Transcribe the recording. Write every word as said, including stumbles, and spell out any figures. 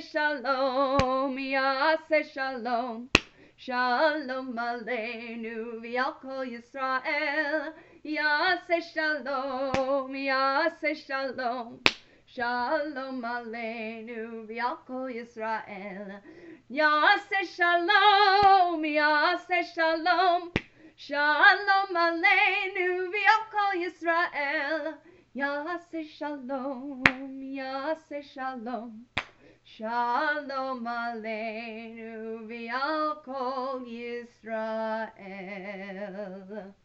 shalom, Yaseh shalom. Shalom aleinu v'al kol Yisrael. Yaseh shalom, Yaseh shalom. Shalom aleinu v'al kol Yisrael. Yaseh shalom, Yaseh shalom. Shalom aleinu v'al kol Yisrael. Yaseh shalom, Yaseh shalom. Shalom aleinu v'al kol Yisrael.